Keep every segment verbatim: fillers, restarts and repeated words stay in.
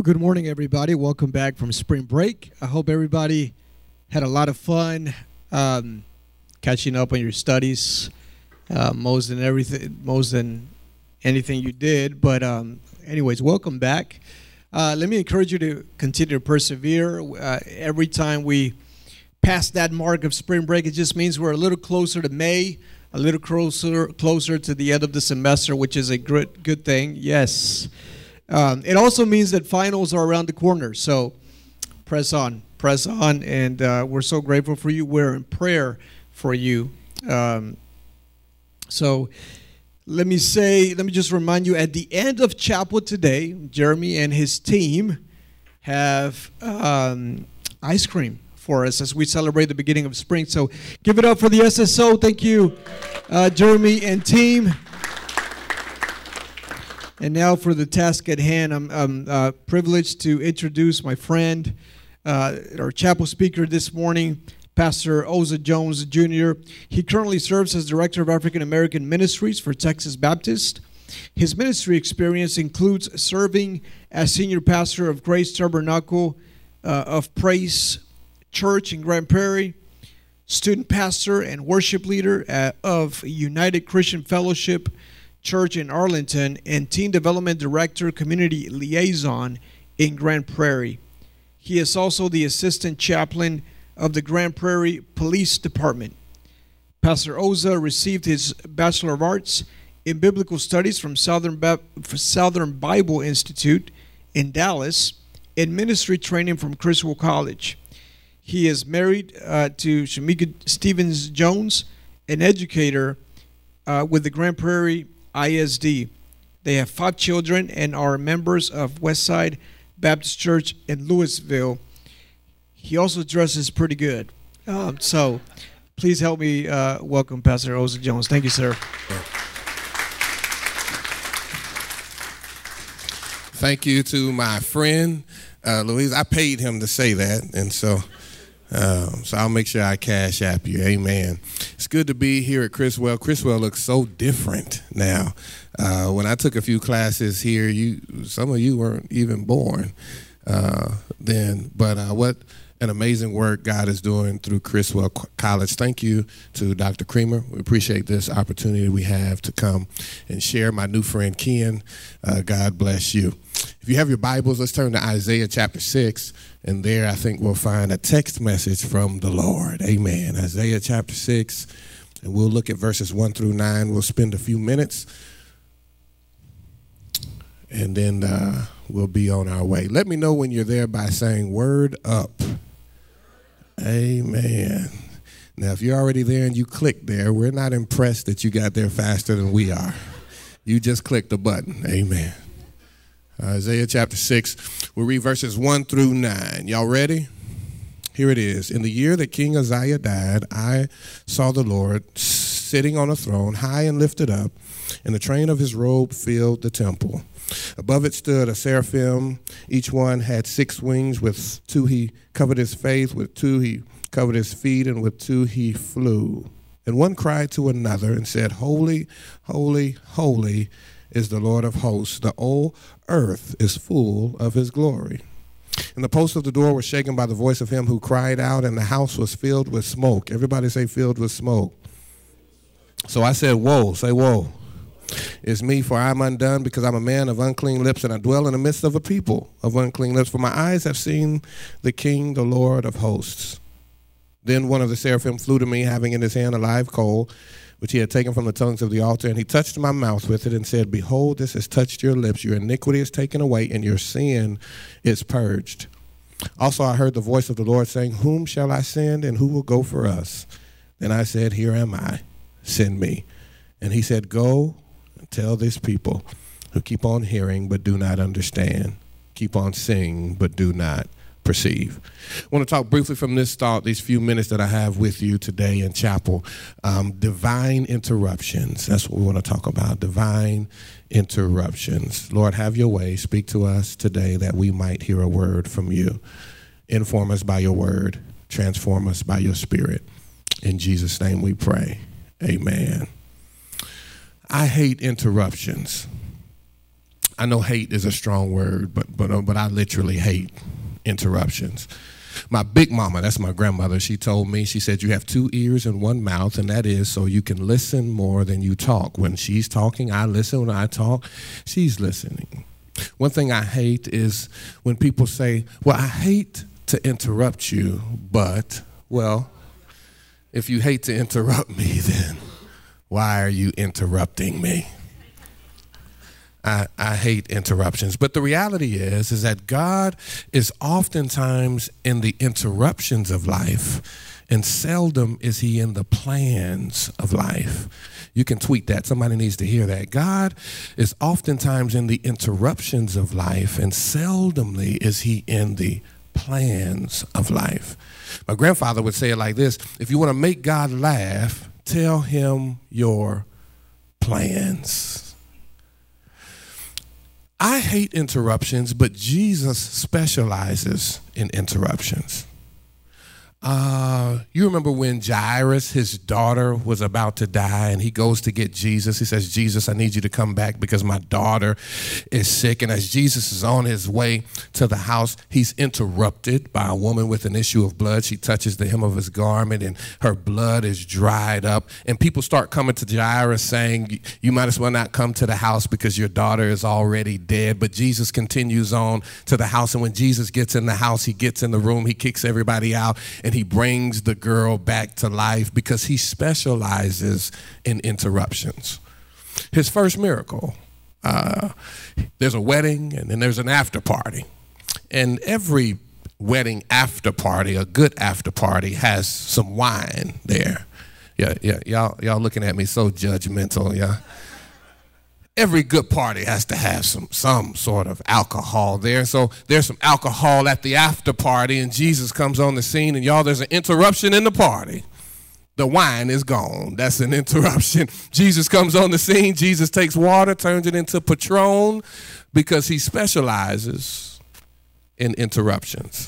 good morning, everybody. Welcome back from spring break. I hope everybody had a lot of fun um, catching up on your studies, uh, most than everything, most than anything you did. But um, anyways, welcome back. Uh, let me encourage you to continue to persevere. Uh, every time we pass that mark of spring break, it just means we're a little closer to May, a little closer closer to the end of the semester, which is a good good thing. Yes. Um, it also means that finals are around the corner, so press on, press on, and uh, we're so grateful for you. We're in prayer for you. Um, so let me say, let me just remind you, at the end of chapel today, Jeremy and his team have um, ice cream for us as we celebrate the beginning of spring. So give it up for the S S O. Thank you, uh, Jeremy and team. And now for the task at hand, I'm, I'm uh, privileged to introduce my friend, uh, our chapel speaker this morning, Pastor Oza Jones Junior He currently serves as Director of African American Ministries for Texas Baptist. His ministry experience includes serving as Senior Pastor of Grace Tabernacle uh, of Praise Church in Grand Prairie, Student Pastor and Worship Leader at, of United Christian Fellowship Church in Arlington, and Teen Development Director, Community Liaison in Grand Prairie. He is also the Assistant Chaplain of the Grand Prairie Police Department. Pastor Oza received his Bachelor of Arts in Biblical Studies from Southern, ba- Southern Bible Institute in Dallas and ministry training from Criswell College. He is married uh, to Shamika Stevens Jones, an educator uh, with the Grand Prairie I S D. They have five children and are members of Westside Baptist Church in Louisville. He also dresses pretty good. Um, so please help me uh, welcome Pastor Oza Jones. Thank you, sir. Thank you to my friend, uh, Louise. I paid him to say that, and so um, so I'll make sure I cash app you. Amen. It's good to be here at Criswell. Criswell looks so different now. Uh, when I took a few classes here, you some of you weren't even born uh, then. But uh, what an amazing work God is doing through Criswell College. Thank you to Doctor Creamer. We appreciate this opportunity we have to come and share. My new friend Ken, uh, God bless you. If you have your Bibles, let's turn to Isaiah chapter six. And there I think we'll find a text message from the Lord. Amen. Isaiah chapter six. And we'll look at verses one through nine. We'll spend a few minutes. And then uh, we'll be on our way. Let me know when you're there by saying word up. Amen. Now, if you're already there and you clicked there, we're not impressed that you got there faster than we are. You just clicked the button. Amen. Isaiah chapter six, we'll read verses one through nine. Y'all ready? Here it is. In the year that King Uzziah died, I saw the Lord sitting on a throne, high and lifted up, and the train of his robe filled the temple. Above it stood a seraphim. Each one had six wings. With two he covered his face, with two he covered his feet, and with two he flew. And one cried to another and said, Holy, holy, holy is the Lord of hosts. The whole earth is full of his glory. And the posts of the door were shaken by the voice of him who cried out, and the house was filled with smoke. Everybody say filled with smoke. So I said, woe, say woe. It's me, for I am undone, because I'm a man of unclean lips, and I dwell in the midst of a people of unclean lips. For my eyes have seen the King, the Lord of hosts. Then one of the seraphim flew to me, having in his hand a live coal, which he had taken from the tongues of the altar, and he touched my mouth with it and said, Behold, this has touched your lips. Your iniquity is taken away, and your sin is purged. Also I heard the voice of the Lord saying, Whom shall I send, and who will go for us? Then I said, Here am I, send me. And he said, Go and tell this people who keep on hearing but do not understand, keep on seeing but do not perceive. I want to talk briefly from this thought, these few minutes that I have with you today in chapel. Um, divine interruptions. That's what we want to talk about. Divine interruptions. Lord, have your way. Speak to us today that we might hear a word from you. Inform us by your word. Transform us by your spirit. In Jesus' name we pray. Amen. I hate interruptions. I know hate is a strong word, but but uh, but I literally hate interruptions. My big mama, that's my grandmother, she told me, she said, you have two ears and one mouth, and that is so you can listen more than you talk. When she's talking, I listen. When I talk, she's listening. One thing I hate is when people say, well, I hate to interrupt you, but, well, if you hate to interrupt me, then why are you interrupting me? I, I hate interruptions. But the reality is, is that God is oftentimes in the interruptions of life, and seldom is he in the plans of life. You can tweet that. Somebody needs to hear that. God is oftentimes in the interruptions of life, and seldomly is he in the plans of life. My grandfather would say it like this: if you want to make God laugh, tell him your plans. I hate interruptions, but Jesus specializes in interruptions. Uh, you remember when Jairus, his daughter, was about to die, and he goes to get Jesus. He says, Jesus, I need you to come back because my daughter is sick. And as Jesus is on his way to the house, he's interrupted by a woman with an issue of blood. She touches the hem of his garment, and her blood is dried up. And people start coming to Jairus saying, you might as well not come to the house because your daughter is already dead. But Jesus continues on to the house. And when Jesus gets in the house, he gets in the room, he kicks everybody out, and he brings the girl back to life because he specializes in interruptions. His first miracle, uh, there's a wedding and then there's an after party. And every wedding after party, a good after party, has some wine there. Yeah, yeah, y'all, y'all looking at me so judgmental, yeah. Every good party has to have some some sort of alcohol there. So there's some alcohol at the after party, and Jesus comes on the scene, and y'all, there's an interruption in the party. The wine is gone. That's an interruption. Jesus comes on the scene. Jesus takes water, turns it into Patron, because he specializes in interruptions.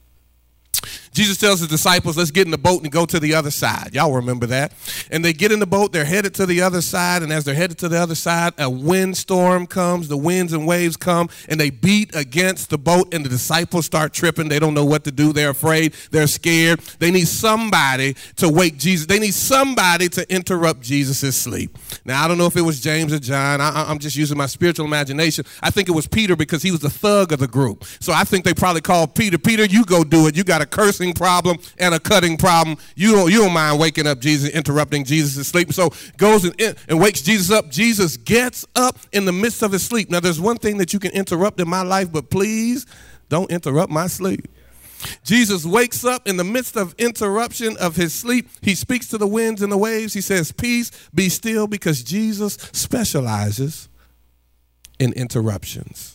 Jesus tells his disciples, let's get in the boat and go to the other side. Y'all remember that. And they get in the boat, they're headed to the other side, and as they're headed to the other side, a windstorm comes, the winds and waves come, and they beat against the boat, and the disciples start tripping. They don't know what to do. They're afraid. They're scared. They need somebody to wake Jesus. They need somebody to interrupt Jesus' sleep. Now, I don't know if it was James or John. I, I'm just using my spiritual imagination. I think it was Peter because he was the thug of the group. So I think they probably called Peter. Peter, you go do it. You got a cursing problem and a cutting problem. You don't you don't mind waking up Jesus, interrupting Jesus' sleep. So goes and, and wakes Jesus up. Jesus gets up in the midst of his sleep. Now, there's one thing that you can interrupt in my life, but please don't interrupt my sleep. Jesus wakes up in the midst of interruption of his sleep. He speaks to the winds and the waves. He says, peace, be still, because Jesus specializes in interruptions.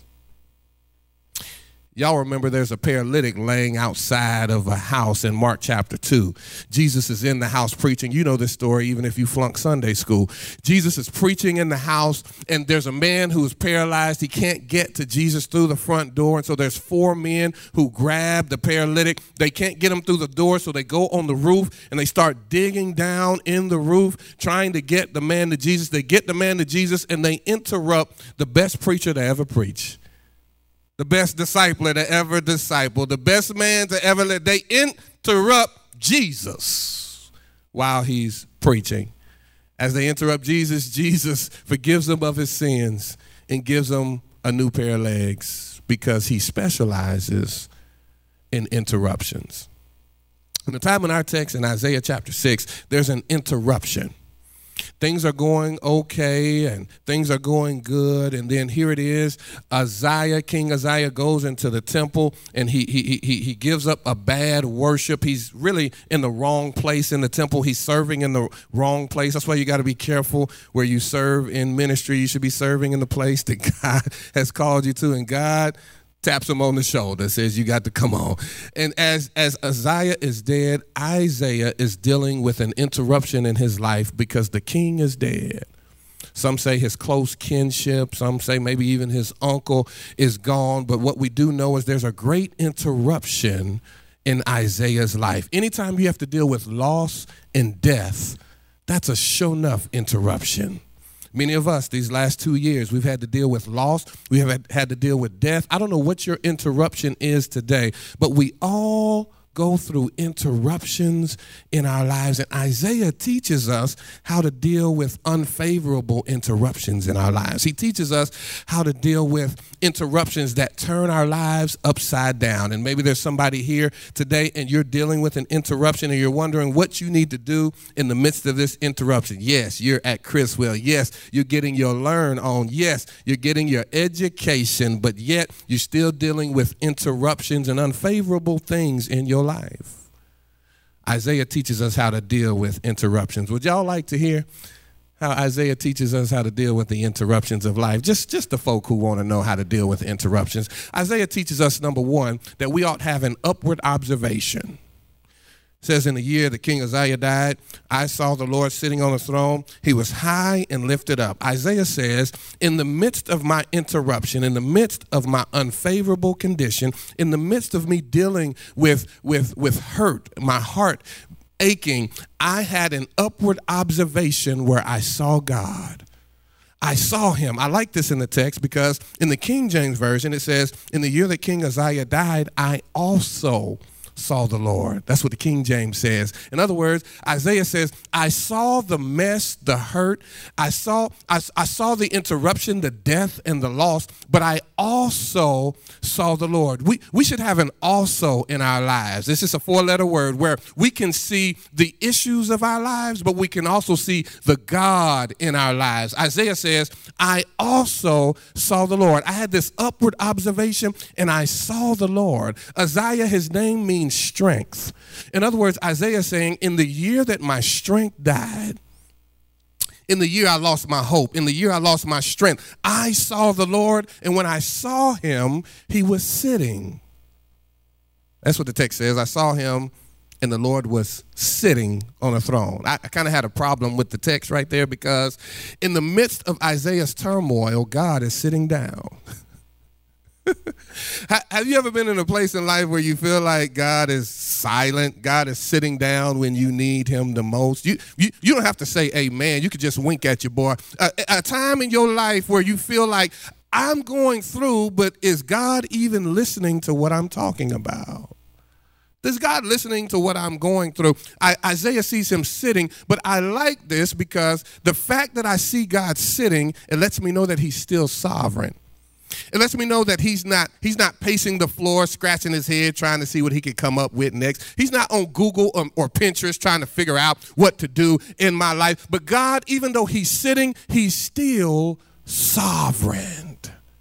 Y'all remember there's a paralytic laying outside of a house in Mark chapter two. Jesus is in the house preaching. You know this story, even if you flunked Sunday school. Jesus is preaching in the house, and there's a man who is paralyzed. He can't get to Jesus through the front door, and so there's four men who grab the paralytic. They can't get him through the door, so they go on the roof, and they start digging down in the roof, trying to get the man to Jesus. They get the man to Jesus, and they interrupt the best preacher to ever preach. The best discipler to ever disciple, the best man to ever live. They interrupt Jesus while he's preaching. As they interrupt Jesus, Jesus forgives them of his sins and gives them a new pair of legs because he specializes in interruptions. In the time in our text in Isaiah chapter six, there's an interruption. Things are going okay and things are going good. And then here it is. Uzziah, King Uzziah goes into the temple and he, he, he, he gives up a bad worship. He's really in the wrong place in the temple. He's serving in the wrong place. That's why you got to be careful where you serve in ministry. You should be serving in the place that God has called you to. And God taps him on the shoulder, says, you got to come on. And as, as Uzziah is dead, Isaiah is dealing with an interruption in his life because the king is dead. Some say his close kinship. Some say maybe even his uncle is gone. But what we do know is there's a great interruption in Isaiah's life. Anytime you have to deal with loss and death, that's a sure enough interruption. Many of us, these last two years, we've had to deal with loss. We have had to deal with death. I don't know what your interruption is today, but we all go through interruptions in our lives. And Isaiah teaches us how to deal with unfavorable interruptions in our lives. He teaches us how to deal with interruptions that turn our lives upside down. And maybe there's somebody here today and you're dealing with an interruption and you're wondering what you need to do in the midst of this interruption. Yes, you're at Chriswell. Yes, you're getting your learn on. Yes, you're getting your education, but yet you're still dealing with interruptions and unfavorable things in your life. Isaiah teaches us how to deal with interruptions. Would y'all like to hear how Isaiah teaches us how to deal with the interruptions of life? Just, just the folk who want to know how to deal with interruptions. Isaiah teaches us, number one, that we ought to have an upward observation. It says, in the year that King Uzziah died, I saw the Lord sitting on a throne. He was high and lifted up. Isaiah says, in the midst of my interruption, in the midst of my unfavorable condition, in the midst of me dealing with, with, with hurt, my heart aching, I had an upward observation where I saw God. I saw him. I like this in the text because in the King James Version, it says, in the year that King Uzziah died, I also saw the Lord. That's what the King James says. In other words, Isaiah says, I saw the mess, the hurt. I saw, I, I saw the interruption, the death, and the loss, but I also saw the Lord. We, we should have an also in our lives. This is a four-letter word where we can see the issues of our lives, but we can also see the God in our lives. Isaiah says, I also saw the Lord. I had this upward observation, and I saw the Lord. Uzziah, his name means strength. In other words, Isaiah is saying, in the year that my strength died, in the year I lost my hope, in the year I lost my strength, I saw the Lord, and when I saw him, he was sitting. That's what the text says. I saw him, and the Lord was sitting on a throne. I, I kind of had a problem with the text right there because in the midst of Isaiah's turmoil, God is sitting down. Have you ever been in a place in life where you feel like God is silent? God is sitting down when you need him the most? You you, you don't have to say amen. You could just wink at your boy. A, a time in your life where you feel like I'm going through, but is God even listening to what I'm talking about? Is God listening to what I'm going through? I, Isaiah sees him sitting, but I like this because the fact that I see God sitting, it lets me know that he's still sovereign. It lets me know that he's not he's not pacing the floor, scratching his head, trying to see what he could come up with next. He's not on Google or, or Pinterest trying to figure out what to do in my life. But God, even though he's sitting, he's still sovereign.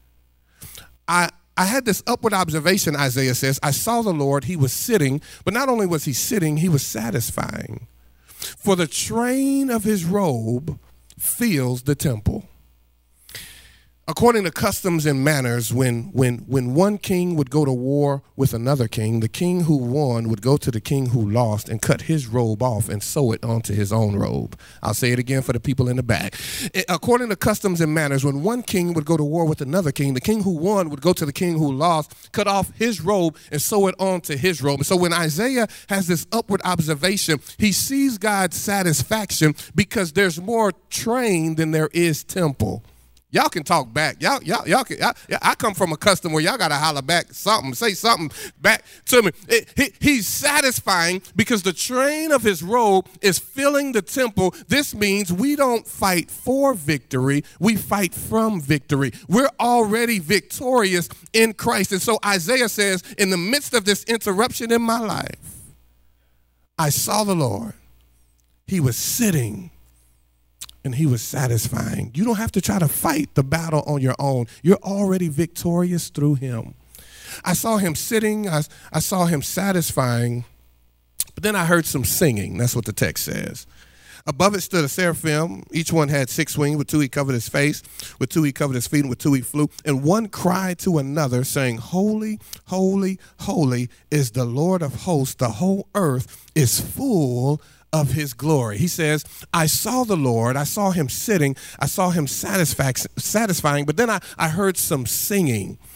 I I had this upward observation, Isaiah says. I saw the Lord, he was sitting, but not only was he sitting, he was satisfying. For the train of his robe fills the temple. According to customs and manners, when, when, when one king would go to war with another king, the king who won would go to the king who lost and cut his robe off and sew it onto his own robe. I'll say it again for the people in the back. According to customs and manners, when one king would go to war with another king, the king who won would go to the king who lost, cut off his robe and sew it onto his robe. And so when Isaiah has this upward observation, he sees God's satisfaction because there's more train than there is temple. Y'all can talk back. Y'all, y'all, y'all can. I, I come from a custom where y'all gotta holler back something, say something back to me. It, he, he's satisfying because the train of his robe is filling the temple. This means we don't fight for victory; we fight from victory. We're already victorious in Christ, and so Isaiah says, in the midst of this interruption in my life, I saw the Lord. He was sitting. And he was satisfying. You don't have to try to fight the battle on your own. You're already victorious through him. I saw him sitting. I, I saw him satisfying. But then I heard some singing. That's what the text says. Above it stood a seraphim. Each one had six wings. With two he covered his face. With two he covered his feet. And with two he flew. And one cried to another, saying, Holy, holy, holy is the Lord of hosts. The whole earth is full of his glory. He says, I saw the Lord, I saw him sitting, I saw him satisfying, satisfying, but then I, I heard some singing.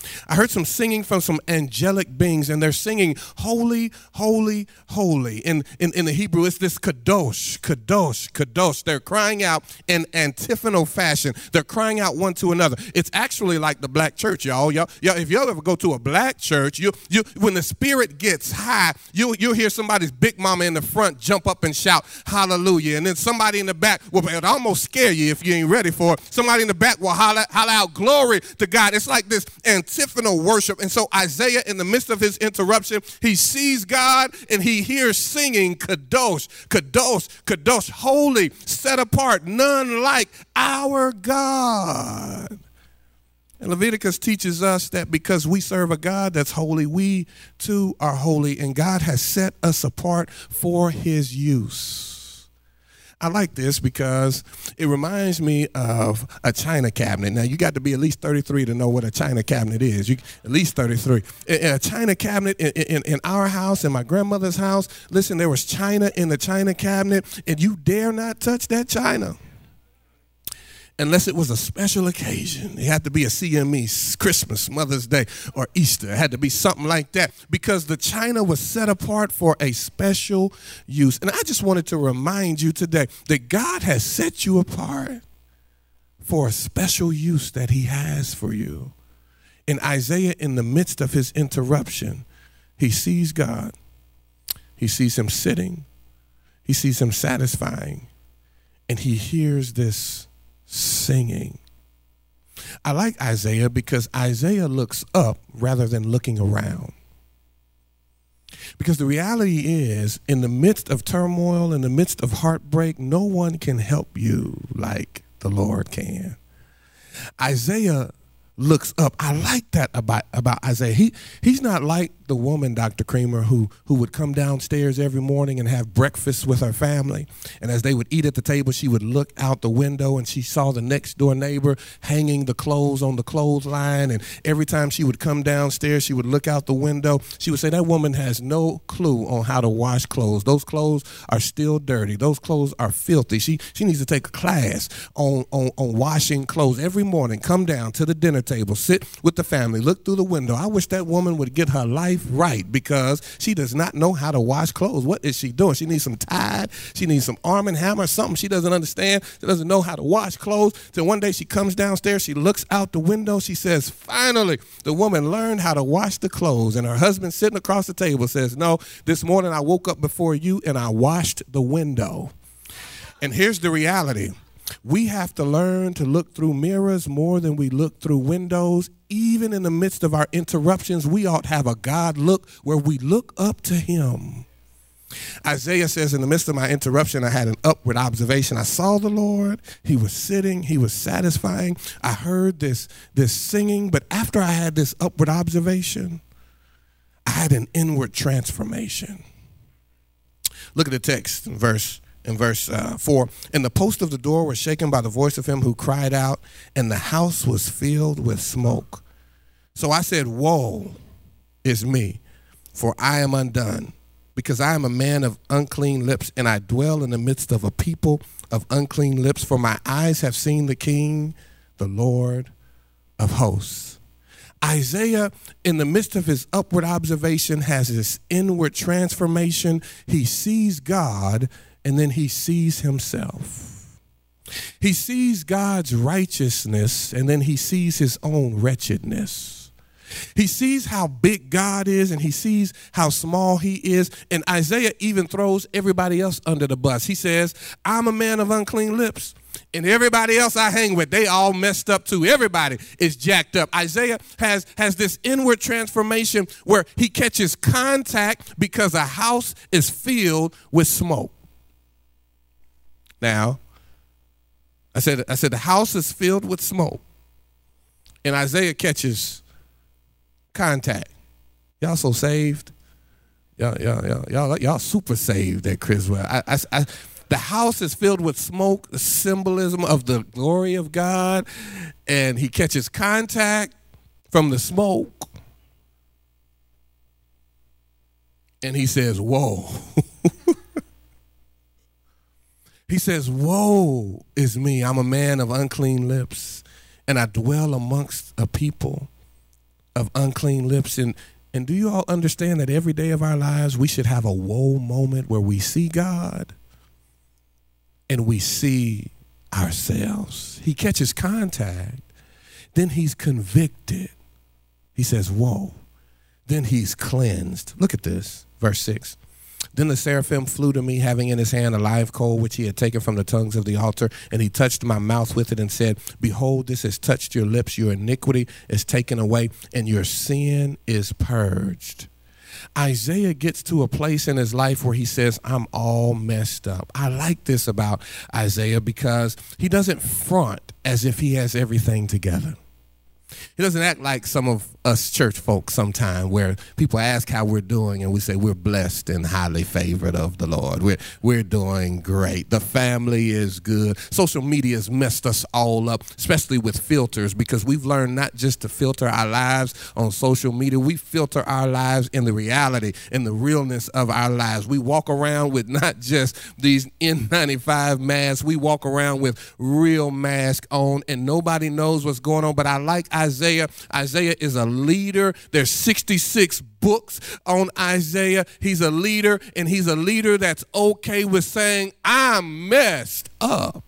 I heard some singing from some angelic beings, and they're singing, holy, holy, holy. In, in, in the Hebrew, it's this kadosh, kadosh, kadosh. They're crying out in antiphonal fashion. They're crying out one to another. It's actually like the black church, y'all. Y'all, y'all if y'all ever go to a black church, you, you, when the spirit gets high, you, you'll hear somebody's big mama in the front jump up and shout, hallelujah. And then somebody in the back will it'll almost scare you if you ain't ready for it. Somebody in the back will holler, holler out, glory to God. It's like this antiphonal worship. And so Isaiah, in the midst of his interruption, he sees God and he hears singing, kadosh, kadosh, kadosh, holy, set apart, none like our God. And Leviticus teaches us that because we serve a God that's holy, we too are holy, and God has set us apart for his use. I like this because it reminds me of a china cabinet. Now, you got to be at least thirty-three to know what a china cabinet is. You, at least thirty-three. A china cabinet in, in, in our house, in my grandmother's house, listen, there was china in the china cabinet, and you dare not touch that china unless it was a special occasion. It had to be a C M E, Christmas, Mother's Day, or Easter. It had to be something like that because the china was set apart for a special use. And I just wanted to remind you today that God has set you apart for a special use that he has for you. In Isaiah, in the midst of his interruption, he sees God. He sees him sitting. He sees him satisfying. And he hears this singing. I like Isaiah because Isaiah looks up rather than looking around. Because the reality is, in the midst of turmoil, in the midst of heartbreak, no one can help you like the Lord can. Isaiah looks up. I like that about, about Isaiah. He he's not like the woman, Doctor Creamer, who who would come downstairs every morning and have breakfast with her family. And as they would eat at the table, she would look out the window and she saw the next door neighbor hanging the clothes on the clothesline. And every time she would come downstairs, she would look out the window. She would say, that woman has no clue on how to wash clothes. Those clothes are still dirty. Those clothes are filthy. She she needs to take a class on, on, on washing clothes every morning. Come down to the dinner table, sit with the family, look through the window. I wish that woman would get her life right because she does not know how to wash clothes. What is she doing? She needs some Tide. She needs some Arm and Hammer, something she doesn't understand. She doesn't know how to wash clothes. So one day she comes downstairs, she looks out the window, she says, finally, the woman learned how to wash the clothes. And her husband sitting across the table says, no, this morning I woke up before you and I washed the window. And here's the reality. We have to learn to look through mirrors more than we look through windows. Even in the midst of our interruptions, we ought to have a God look where we look up to him. Isaiah says, in the midst of my interruption, I had an upward observation. I saw the Lord. He was sitting. He was satisfying. I heard this, this singing. But after I had this upward observation, I had an inward transformation. Look at the text in verse In verse uh, four, and the post of the door was shaken by the voice of him who cried out, and the house was filled with smoke. So I said, woe is me, for I am undone, because I am a man of unclean lips, and I dwell in the midst of a people of unclean lips, for my eyes have seen the King, the Lord of hosts. Isaiah, in the midst of his upward observation, has this inward transformation. He sees God, and then he sees himself. He sees God's righteousness, and then he sees his own wretchedness. He sees how big God is, and he sees how small he is. And Isaiah even throws everybody else under the bus. He says, I'm a man of unclean lips, and everybody else I hang with, they all messed up too. Everybody is jacked up. Isaiah has, has this inward transformation where he catches contact because a house is filled with smoke. Now, I said, I said the house is filled with smoke, and Isaiah catches contact. Y'all so saved. Y'all, y'all, y'all, y'all, y'all super saved at Criswell. I, I, I, the house is filled with smoke, the symbolism of the glory of God, and he catches contact from the smoke, and he says, whoa. He says, woe is me. I'm a man of unclean lips, and I dwell amongst a people of unclean lips. And, and do you all understand that every day of our lives we should have a woe moment where we see God and we see ourselves? He catches contact. Then he's convicted. He says, whoa. Then he's cleansed. Look at this, verse six. Then the seraphim flew to me, having in his hand a live coal, which he had taken from the tongues of the altar, and he touched my mouth with it and said, behold, this has touched your lips. Your iniquity is taken away, and your sin is purged. Isaiah gets to a place in his life where he says, I'm all messed up. I like this about Isaiah because he doesn't front as if he has everything together. He doesn't act like some of us church folks sometime where people ask how we're doing and we say we're blessed and highly favored of the Lord. We're, we're doing great. The family is good. Social media has messed us all up, especially with filters, because we've learned not just to filter our lives on social media. We filter our lives in the reality and the realness of our lives. We walk around with not just these N ninety-five masks. We walk around with real masks on and nobody knows what's going on. But I like Isaiah. Isaiah is a leader. There's sixty-six books on Isaiah. He's a leader, and he's a leader that's okay with saying, I'm messed up.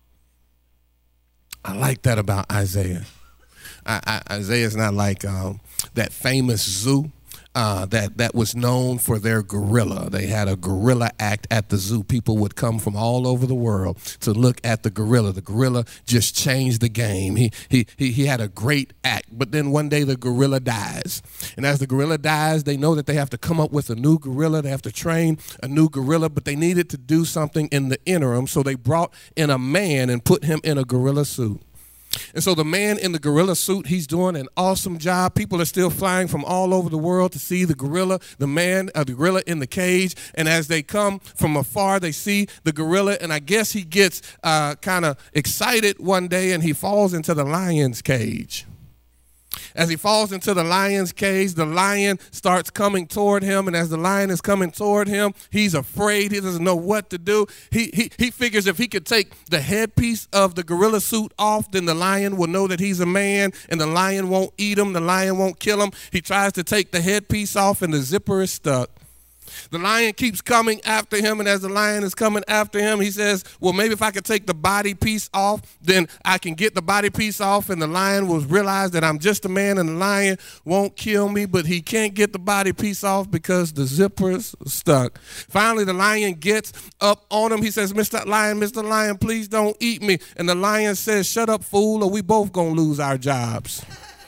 I like that about Isaiah. I, I, Isaiah's not like um, that famous zoo Uh, that, that was known for their gorilla. They had a gorilla act at the zoo. People would come from all over the world to look at the gorilla. The gorilla just changed the game. He, he, he, he had a great act, but then one day the gorilla dies. And as the gorilla dies, they know that they have to come up with a new gorilla. They have to train a new gorilla, but they needed to do something in the interim, so they brought in a man and put him in a gorilla suit. And so the man in the gorilla suit, he's doing an awesome job. People are still flying from all over the world to see the gorilla, the man, uh, the gorilla in the cage. And as they come from afar, they see the gorilla. And I guess he gets uh, kind of excited one day and he falls into the lion's cage. As he falls into the lion's cage, the lion starts coming toward him. And as the lion is coming toward him, he's afraid. He doesn't know what to do. He, he, he figures if he could take the headpiece of the gorilla suit off, then the lion will know that he's a man and the lion won't eat him. The lion won't kill him. He tries to take the headpiece off and the zipper is stuck. The lion keeps coming after him, and as the lion is coming after him, he says, well, maybe if I could take the body piece off, then I can get the body piece off, and the lion will realize that I'm just a man, and the lion won't kill me, but he can't get the body piece off because the zipper's stuck. Finally, the lion gets up on him. He says, Mister Lion, Mister Lion, please don't eat me. And the lion says, shut up, fool, or we both gonna lose our jobs.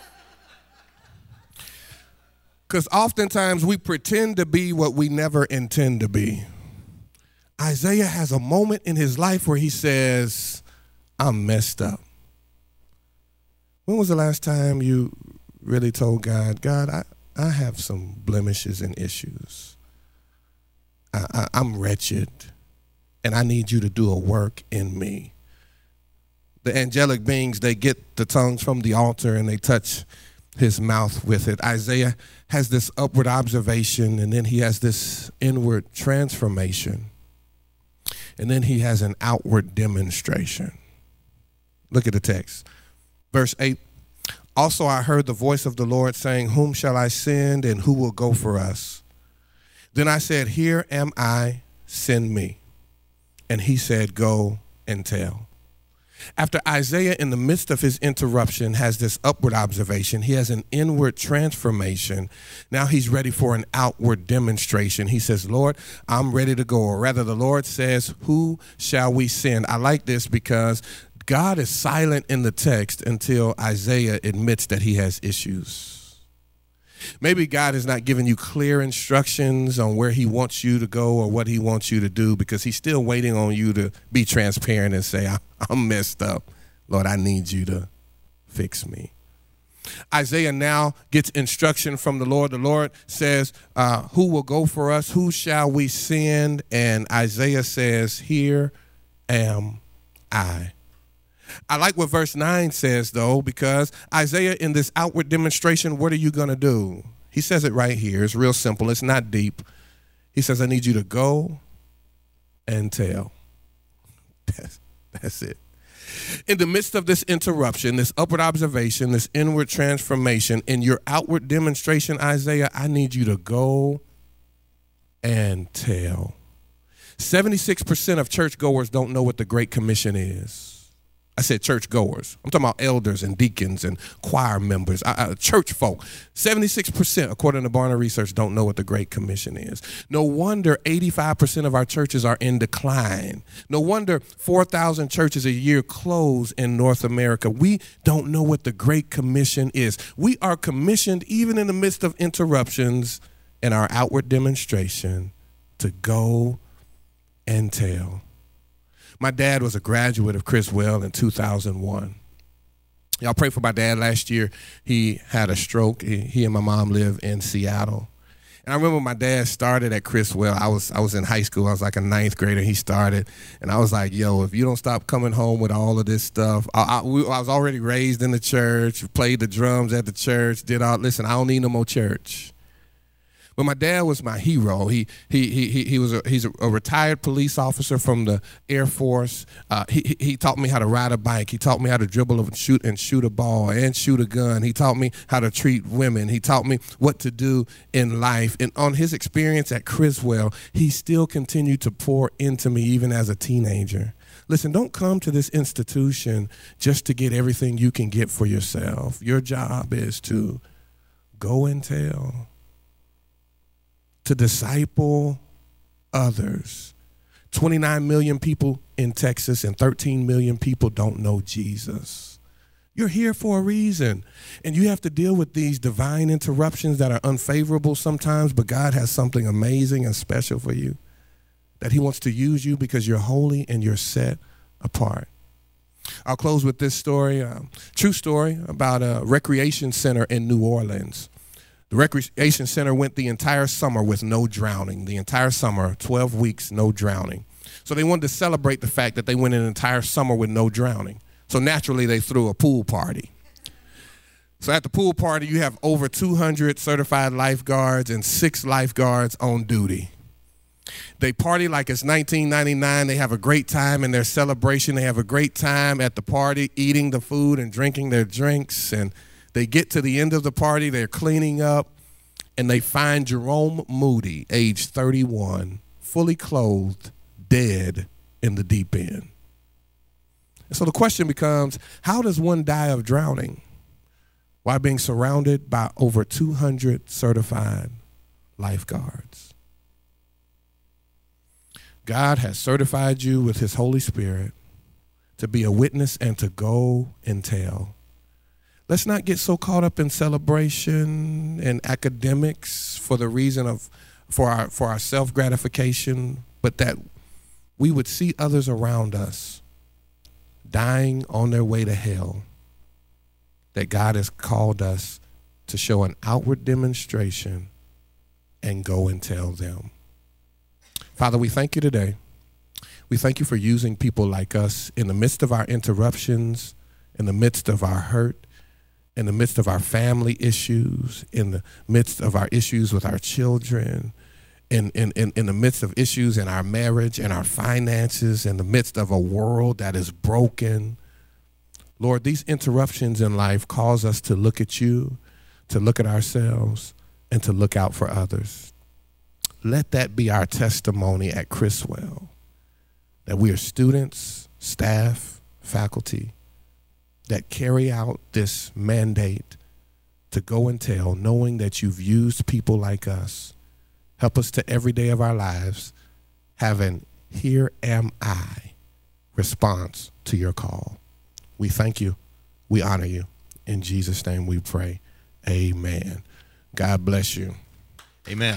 Because oftentimes we pretend to be what we never intend to be. Isaiah has a moment in his life where he says, I'm messed up. When was the last time you really told God, God, I, I have some blemishes and issues. I, I, I'm wretched, and I need you to do a work in me. The angelic beings, they get the tongues from the altar and they touch his mouth with it. Isaiah has this upward observation, and then he has this inward transformation, and then he has an outward demonstration. Look at the text. Verse eight, also I heard the voice of the Lord saying, whom shall I send, and who will go for us? Then I said, here am I, send me. And he said, go and tell. After Isaiah, in the midst of his interruption, has this upward observation, he has an inward transformation. Now he's ready for an outward demonstration. He says, Lord, I'm ready to go. Or rather, the Lord says, who shall we send? I like this because God is silent in the text until Isaiah admits that he has issues. Maybe God is not giving you clear instructions on where he wants you to go or what he wants you to do because he's still waiting on you to be transparent and say, I'm messed up. Lord, I need you to fix me. Isaiah now gets instruction from the Lord. The Lord says, uh, who will go for us? Who shall we send? And Isaiah says, here am I. I like what verse nine says, though, because Isaiah, in this outward demonstration, what are you going to do? He says it right here. It's real simple. It's not deep. He says, I need you to go and tell. That's, that's it. In the midst of this interruption, this upward observation, this inward transformation, in your outward demonstration, Isaiah, I need you to go and tell. seventy-six percent of churchgoers don't know what the Great Commission is. I said churchgoers. I'm talking about elders and deacons and choir members, uh, church folk. seventy-six percent, according to Barna Research, don't know what the Great Commission is. No wonder eighty-five percent of our churches are in decline. No wonder four thousand churches a year close in North America. We don't know what the Great Commission is. We are commissioned, even in the midst of interruptions in our outward demonstration, to go and tell. My dad was a graduate of Criswell in two thousand one. Y'all pray for my dad. Last year, he had a stroke. He, he and my mom live in Seattle. And I remember my dad started at Criswell. I was I was in high school. I was like a ninth grader. He started. And I was like, yo, if you don't stop coming home with all of this stuff. I, I, we, I was already raised in the church, played the drums at the church, did all, listen, I don't need no more church. But my dad was my hero. He he he he was a, he's a, a retired police officer from the Air Force. Uh, he he taught me how to ride a bike. He taught me how to dribble and shoot and shoot a ball and shoot a gun. He taught me how to treat women. He taught me what to do in life. And on his experience at Criswell, he still continued to pour into me even as a teenager. Listen, don't come to this institution just to get everything you can get for yourself. Your job is to go and tell, to disciple others. twenty-nine million people in Texas and thirteen million people don't know Jesus. You're here for a reason, and you have to deal with these divine interruptions that are unfavorable sometimes, but God has something amazing and special for you, that he wants to use you because you're holy and you're set apart. I'll close with this story, uh, true story about a recreation center in New Orleans. The recreation center went the entire summer with no drowning. The entire summer, twelve weeks, no drowning. So they wanted to celebrate the fact that they went an entire summer with no drowning. So naturally, they threw a pool party. So at the pool party, you have over two hundred certified lifeguards and six lifeguards on duty. They party like it's nineteen ninety-nine. They have a great time in their celebration. They have a great time at the party, eating the food and drinking their drinks. And they get to the end of the party, they're cleaning up, and they find Jerome Moody, age thirty-one, fully clothed, dead in the deep end. And so the question becomes, how does one die of drowning while being surrounded by over two hundred certified lifeguards? God has certified you with his Holy Spirit to be a witness and to go and tell. Let's not get so caught up in celebration and academics for the reason of for our for our self-gratification, but that we would see others around us dying on their way to hell, that God has called us to show an outward demonstration and go and tell them. Father, we thank you today. We thank you for using people like us in the midst of our interruptions, in the midst of our hurt, in the midst of our family issues, in the midst of our issues with our children, in, in, in, in the midst of issues in our marriage and our finances, in the midst of a world that is broken. Lord, these interruptions in life cause us to look at you, to look at ourselves, and to look out for others. Let that be our testimony at Criswell, that we are students, staff, faculty, that carry out this mandate to go and tell, knowing that you've used people like us. Help us to every day of our lives have an "here am I" response to your call. We thank you. We honor you. In Jesus' name we pray. Amen. God bless you. Amen.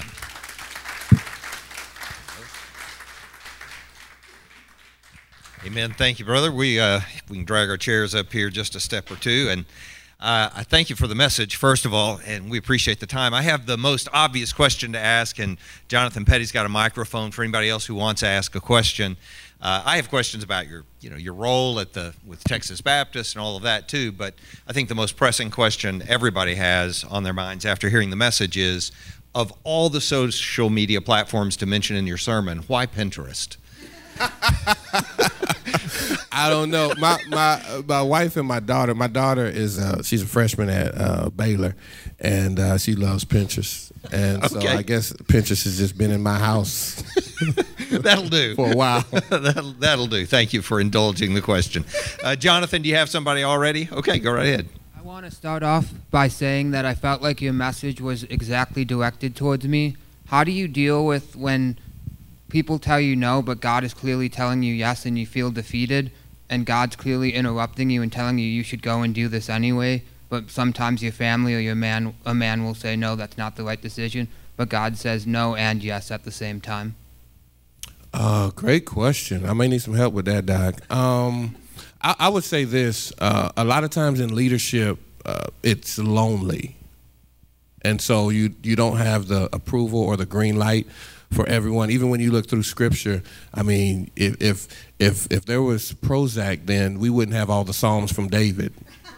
Amen. Thank you, brother. We uh, we can drag our chairs up here just a step or two. And uh, I thank you for the message, first of all, and we appreciate the time. I have the most obvious question to ask, and Jonathan Petty's got a microphone for anybody else who wants to ask a question. Uh, I have questions about your, you know, your role at the with Texas Baptist and all of that too. But I think the most pressing question everybody has on their minds after hearing the message is, of all the social media platforms to mention in your sermon, why Pinterest? I don't know. My my my wife and my daughter. My daughter is uh, she's a freshman at uh, Baylor, and uh, she loves Pinterest. And so Okay. I guess Pinterest has just been in my house That'll do. for a while. that'll, that'll do. Thank you for indulging the question. Uh, Jonathan, do you have somebody already? Okay, go right ahead. I want to start off by saying that I felt like your message was exactly directed towards me. How do you deal with when people tell you no, but God is clearly telling you yes, and you feel defeated, and God's clearly interrupting you and telling you you should go and do this anyway, but sometimes your family or your man, a man will say, no, that's not the right decision, but God says no and yes at the same time? Uh, great question. I may need some help with that, Doc. Um, I, I would say this. Uh, a lot of times in leadership, uh, it's lonely. And so you, you don't have the approval or the green light for everyone. Even when you look through Scripture, I mean, if if if, if there was Prozac, then we wouldn't have all the Psalms from David.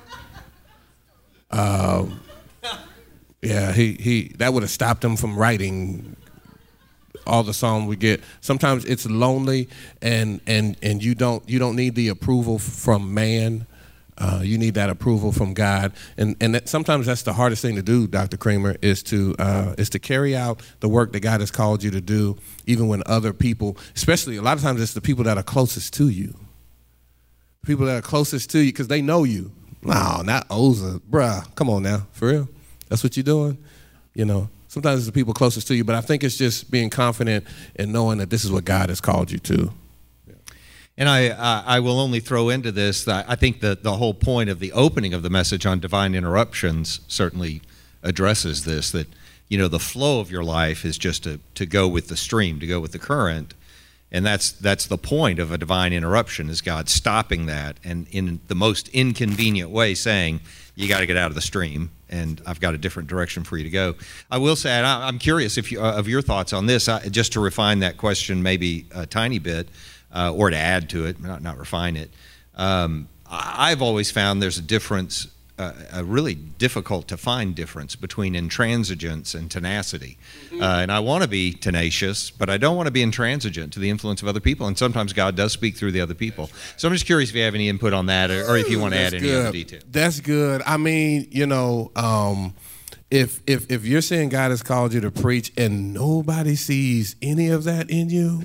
Um, yeah, he, he that would have stopped him from writing all the Psalms we get. Sometimes it's lonely, and and and you don't you don't need the approval from man. Uh, you need that approval from God, and and that, sometimes that's the hardest thing to do, Doctor Kramer, is to uh, is to carry out the work that God has called you to do, even when other people, especially a lot of times it's the people that are closest to you, people that are closest to you because they know you. No, not Oza, bruh. Come on now, for real. That's what you're doing, you know. Sometimes it's the people closest to you, but I think it's just being confident and knowing that this is what God has called you to. And I, uh, I will only throw into this that I think that the whole point of the opening of the message on divine interruptions certainly addresses this, that, you know, the flow of your life is just to, to go with the stream, to go with the current. And that's that's the point of a divine interruption, is God stopping that and in the most inconvenient way saying, you got to get out of the stream, and I've got a different direction for you to go. I will say, and I, I'm curious if you, uh, of your thoughts on this, I, just to refine that question maybe a tiny bit, uh, or to add to it, not, not refine it. Um, I've always found there's a difference, uh, a really difficult to find difference between intransigence and tenacity. Uh, and I want to be tenacious, but I don't want to be intransigent to the influence of other people. And sometimes God does speak through the other people. So I'm just curious if you have any input on that, or, or if you want to add any good. other detail. That's good. I mean, you know, um, if if if you're saying God has called you to preach and nobody sees any of that in you,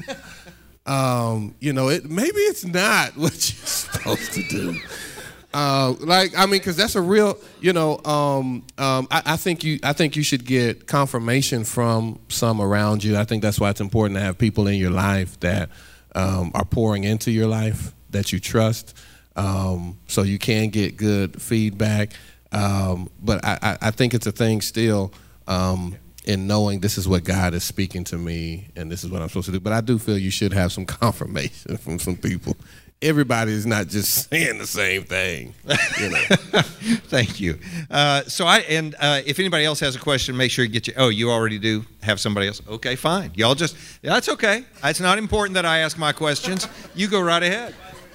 um, you know, it maybe it's not what you're supposed to do. Uh, like, I mean, because that's a real, you know, um, um, I, I think you, I think you should get confirmation from some around you. I think that's why it's important to have people in your life that um, are pouring into your life, that you trust, um, so you can get good feedback. Um, but I, I, I think it's a thing still um, in knowing this is what God is speaking to me and this is what I'm supposed to do. But I do feel you should have some confirmation from some people. Everybody is not just saying the same thing. You know. Thank you. Uh, so I and uh, if anybody else has a question, make sure you get you. Oh, you already do have somebody else. Okay, fine. Y'all just yeah, that's okay. It's not important that I ask my questions. You go right ahead.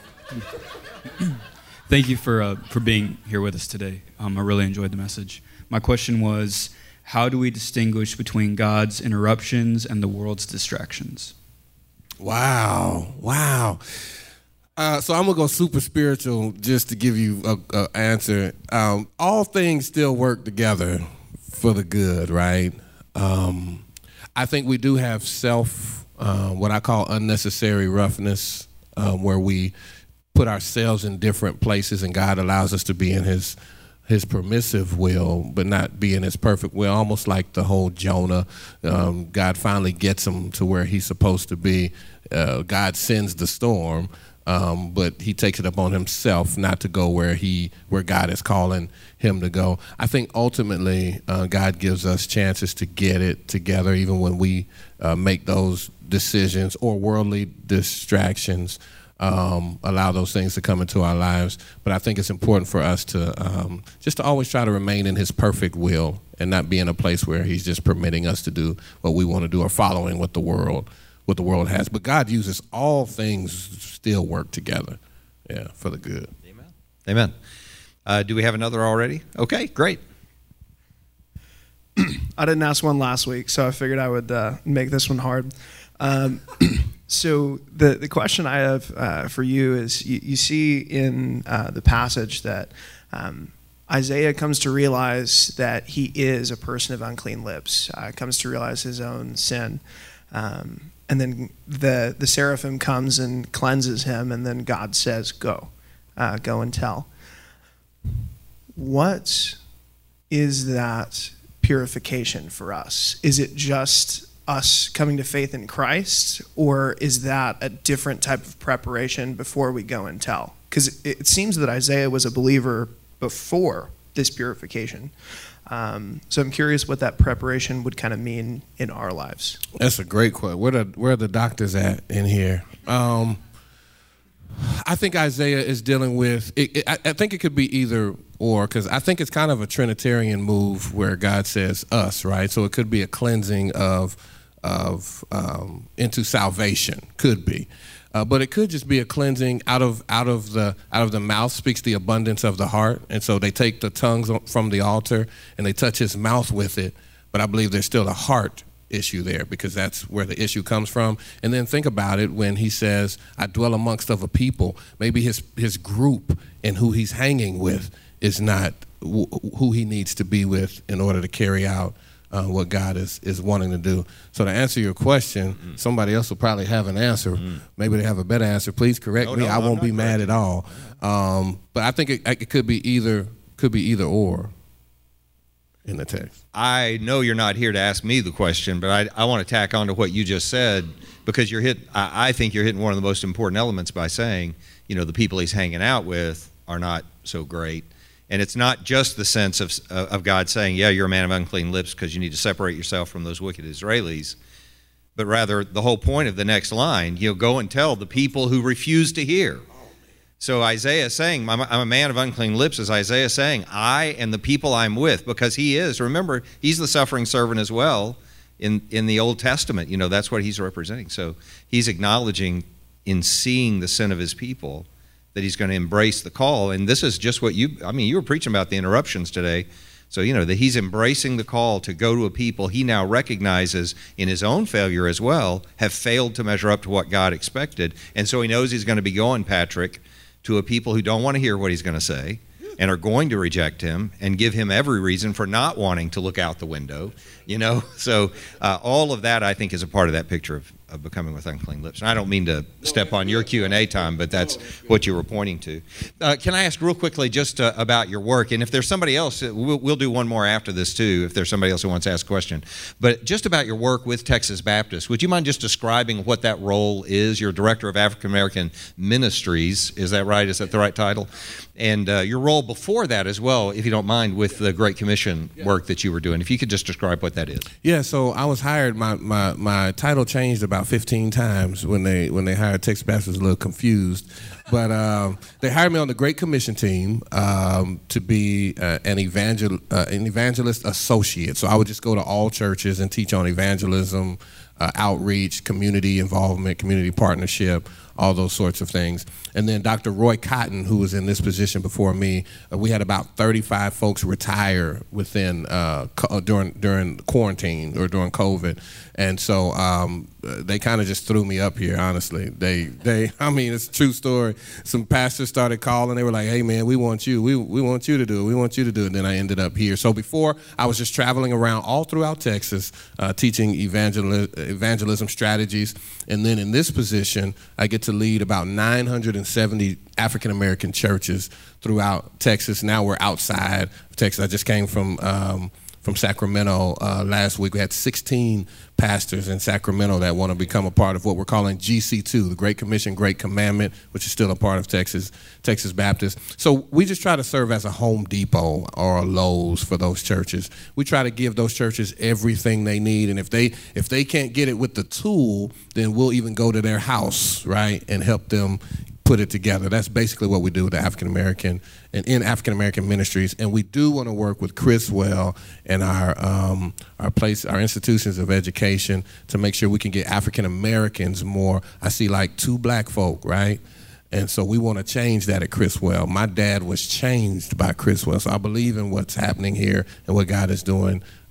Thank you for uh, for being here with us today. Um, I really enjoyed the message. My question was, how do we distinguish between God's interruptions and the world's distractions? Wow! Wow! Uh, so I'm gonna go super spiritual just to give you a, a answer. Um, all things still work together for the good, right? Um, I think we do have self, uh, what I call unnecessary roughness, um, where we put ourselves in different places, and God allows us to be in His His permissive will, but not be in His perfect will. Almost like the whole Jonah. Um, God finally gets him to where he's supposed to be. Uh, God sends the storm. Um, but he takes it upon himself not to go where he, where God is calling him to go. I think ultimately uh, God gives us chances to get it together, even when we uh, make those decisions or worldly distractions, um, allow those things to come into our lives. But I think it's important for us to um, just to always try to remain in His perfect will and not be in a place where He's just permitting us to do what we want to do or following what the world what the world has. But God uses all things still work together, yeah, for the good. Amen. Amen. Uh, do we have another already? Okay, great. I didn't ask one last week, so I figured I would uh, make this one hard. Um, So the, the question I have uh, for you is, you, you see in uh, the passage that um, Isaiah comes to realize that he is a person of unclean lips, uh, comes to realize his own sin. Um, and then the, the seraphim comes and cleanses him, and then God says, go, uh, go and tell. What is that purification for us? Is it just us coming to faith in Christ, or is that a different type of preparation before we go and tell? Because it seems that Isaiah was a believer before this purification. Um, so I'm curious what that preparation would kind of mean in our lives. That's a great question. Where, the, where are the doctors at in here? Um, I think Isaiah is dealing with, it, it, I, I think it could be either or, because I think it's kind of a Trinitarian move where God says us, right? So it could be a cleansing of, of um, into salvation, could be. Uh, but it could just be a cleansing out of out of the out of the mouth speaks the abundance of the heart, and so they take the tongues from the altar and they touch his mouth with it. But I believe there's still a heart issue there, because that's where the issue comes from. And then think about it when he says, "I dwell amongst of a people." Maybe his his group and who he's hanging with is not w- who he needs to be with in order to carry out Uh, what God is, is wanting to do. So to answer your question, mm-hmm. somebody else will probably have an answer. Mm-hmm. Maybe they have a better answer. Please correct no, me. No, I won't be mad at all. Um, but I think it, it could be either could be either or in the text. I know you're not here to ask me the question, but I, I want to tack on to what you just said, because you're hit. I, I think you're hitting one of the most important elements by saying, you know, the people he's hanging out with are not so great. And it's not just the sense of uh, of God saying, yeah, you're a man of unclean lips because you need to separate yourself from those wicked Israelis, but rather the whole point of the next line, you know, go and tell the people who refuse to hear. So Isaiah saying, I'm a man of unclean lips, is Isaiah saying, I and the people I'm with, because he is, remember, he's the suffering servant as well in, in the Old Testament. You know, that's what he's representing. So he's acknowledging in seeing the sin of his people that he's going to embrace the call. And this is just what you, I mean, you were preaching about the interruptions today. So, you know, that he's embracing the call to go to a people he now recognizes in his own failure as well, have failed to measure up to what God expected. And so he knows he's going to be going, Patrick, to a people who don't want to hear what he's going to say and are going to reject him and give him every reason for not wanting to look out the window, you know. So uh, all of that, I think, is a part of that picture of, of becoming with unclean lips. And I don't mean to step on your Q and A time, but that's what you were pointing to. Uh, can I ask real quickly just uh, about your work? And if there's somebody else, we'll, we'll do one more after this too, if there's somebody else who wants to ask a question. But just about your work with Texas Baptist, would you mind just describing what that role is? You're Director of African American Ministries, is that right? Is that the right title? And uh, your role before that as well, if you don't mind, with the Great Commission work that you were doing. If you could just describe what that is. Yeah, so I was hired, my, my, my title changed about fifteen times when they when they hired Texas Baptist. I was a little confused. But um, they hired me on the Great Commission team um, to be uh, an, evangel- uh, an evangelist associate. So I would just go to all churches and teach on evangelism, uh, outreach, community involvement, community partnership, all those sorts of things. And then Doctor Roy Cotton, who was in this position before me, uh, we had about thirty-five folks retire within uh, co- during during quarantine or during COVID, and so um, they kind of just threw me up here. Honestly, they they I mean, it's a true story. Some pastors started calling. They were like, "Hey man, we want you. We we want you to do it. We want you to do it." And then I ended up here. So before I was just traveling around all throughout Texas, uh, teaching evangel- evangelism strategies, and then in this position, I get to lead about nine hundred seventy African American churches throughout Texas. Now we're outside of Texas. I just came from um, from Sacramento uh, last week. We had sixteen pastors in Sacramento that want to become a part of what we're calling G C two, the Great Commission, Great Commandment, which is still a part of Texas Texas Baptist. So we just try to serve as a Home Depot or a Lowe's for those churches. We try to give those churches everything they need, and if they if they can't get it with the tool, then we'll even go to their house, right, and help them put it together. That's basically what we do with the African American and in African American ministries. And we do want to work with Criswell and our um, our place, our institutions of education to make sure we can get African Americans more. I see like two black folk, right? And so we want to change that at Criswell. My dad was changed by Criswell, so I believe in what's happening here and what God is doing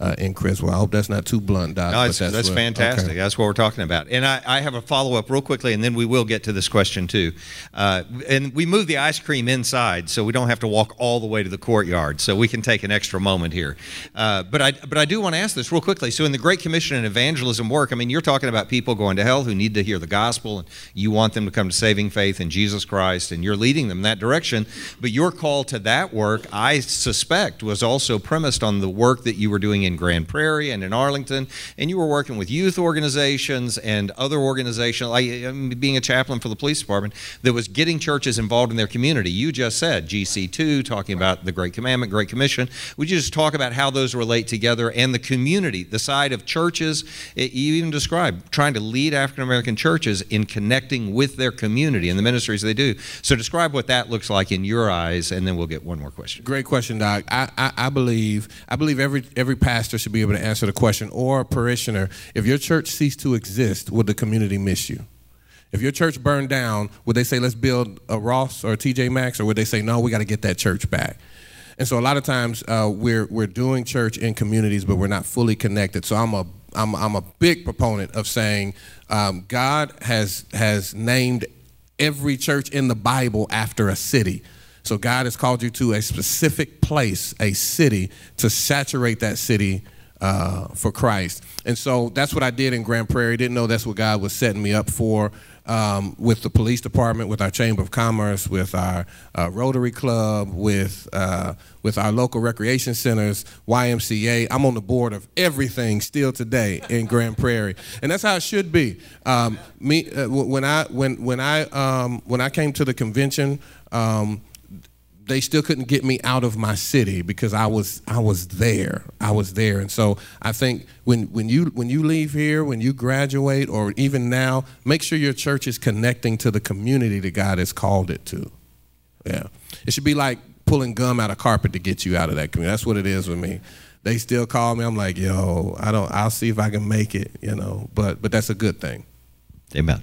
uh, in Criswell. I hope that's not too blunt, Doc. No, but that's, that's, that's what, fantastic. okay. That's what we're talking about. And I, I have a follow-up real quickly, and then we will get to this question too. Uh, and we moved the ice cream inside, so we don't have to walk all the way to the courtyard, so we can take an extra moment here. Uh, but I but I do want to ask this real quickly. So in the Great Commission and evangelism work, I mean, you're talking about people going to hell who need to hear the gospel, and you want them to come to saving faith in Jesus Christ, and you're leading them in that direction. But your call to that work, I suspect, was also premised on the work that you were doing in Grand Prairie and in Arlington, and you were working with youth organizations and other organizations, like being a chaplain for the police department, that was getting churches involved in their community. You just said G C two, talking about the Great Commandment, Great Commission. Would you just talk about how those relate together and the community, the side of churches? You even described trying to lead African American churches in connecting with their community and the ministries they do. So describe what that looks like in your eyes, and then we'll get one more question. Great question, Doc. I, I, I believe I believe every every pastor should be able to answer the question, or a parishioner. If your church ceased to exist, would the community miss you? If your church burned down, would they say, let's build a Ross or a T J Maxx, or would they say, no, we got to get that church back? And so a lot of times uh, we're we're doing church in communities, but we're not fully connected. So I'm a I'm I'm a big proponent of saying um, God has has named every church in the Bible after a city. So God has called you to a specific place, a city, to saturate that city uh, for Christ. And so that's what I did in Grand Prairie. Didn't know that's what God was setting me up for. Um, with the police department, with our Chamber of Commerce, with our uh, Rotary Club, with uh, with our local recreation centers, Y M C A. I'm on the board of everything still today in Grand Prairie, and that's how it should be. Um, me uh, when I when when I um, when I came to the convention. Um, They still couldn't get me out of my city because I was I was there. I was there. And so I think when, when you when you leave here, when you graduate, or even now, make sure your church is connecting to the community that God has called it to. Yeah. It should be like pulling gum out of carpet to get you out of that community. That's what it is with me. They still call me. I'm like, yo, I don't I'll see if I can make it, you know. But but that's a good thing. Amen.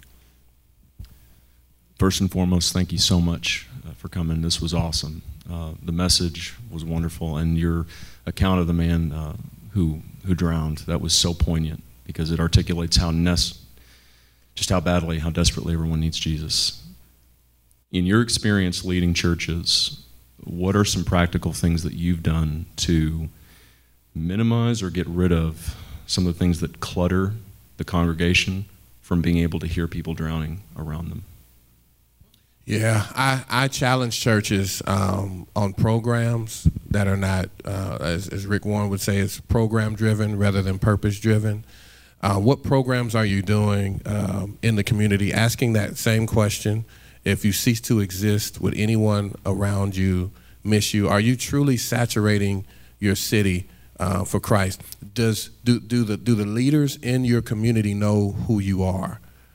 First and foremost, thank you so much for coming. This was awesome. Uh, the message was wonderful, and your account of the man uh, who who drowned, that was so poignant because it articulates how nest, just how badly, how desperately everyone needs Jesus. In your experience leading churches, what are some practical things that you've done to minimize or get rid of some of the things that clutter the congregation from being able to hear people drowning around them? Yeah, I, I challenge churches um, on programs that are not, uh, as, as Rick Warren would say, it's program-driven rather than purpose-driven. Uh, what programs are you doing um, in the community? Asking that same question. If you cease to exist, would anyone around you miss you? Are you truly saturating your city uh, for Christ? Does do, do the do the leaders in your community know who you are?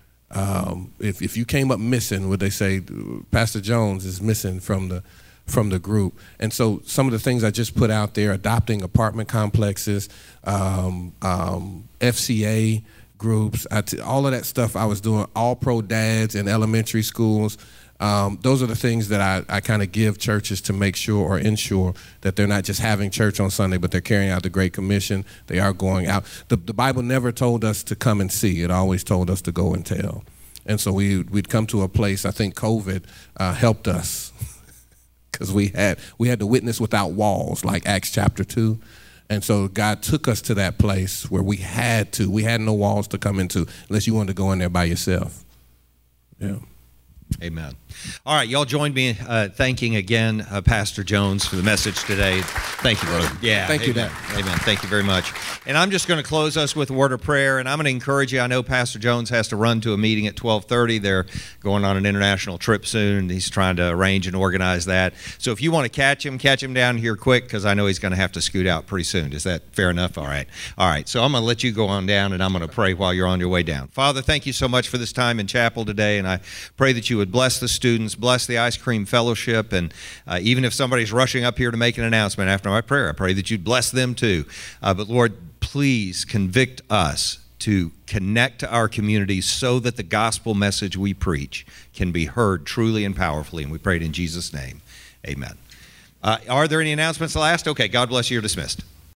Um, if if you came up missing, would they say Pastor Jones is missing from the from the group? And so some of the things I just put out there, adopting apartment complexes, um, um, F C A groups, I t- all of that stuff I was doing, all pro dads in elementary schools. Um, those are the things that I, I kind of give churches to make sure or ensure that they're not just having church on Sunday, but they're carrying out the Great Commission. They are going out. The, the Bible never told us to come and see. It always told us to go and tell. And so we, we'd come to a place, I think COVID uh, helped us because we had, we had to witness without walls, like Acts chapter two. And so God took us to that place where we had to. We had no walls to come into unless you wanted to go in there by yourself. Yeah. Amen. All right, y'all join me uh, thanking again uh, Pastor Jones for the message today. Thank you, brother. Yeah, Thank amen. you, Dad. Amen. Thank you very much. And I'm just going to close us with a word of prayer, and I'm going to encourage you. I know Pastor Jones has to run to a meeting at twelve thirty. They're going on an international trip soon, and he's trying to arrange and organize that. So if you want to catch him, catch him down here quick, because I know he's going to have to scoot out pretty soon. Is that fair enough? All right. All right, so I'm going to let you go on down, and I'm going to pray while you're on your way down. Father, thank you so much for this time in chapel today, and I pray that you would bless the students, bless the Ice Cream Fellowship, and uh, even if somebody's rushing up here to make an announcement after my prayer, I pray that you'd bless them too. Uh, but Lord, please convict us to connect to our communities so that the gospel message we preach can be heard truly and powerfully, and we pray it in Jesus' name. Amen. Uh, are there any announcements last? Okay, God bless you. You're dismissed.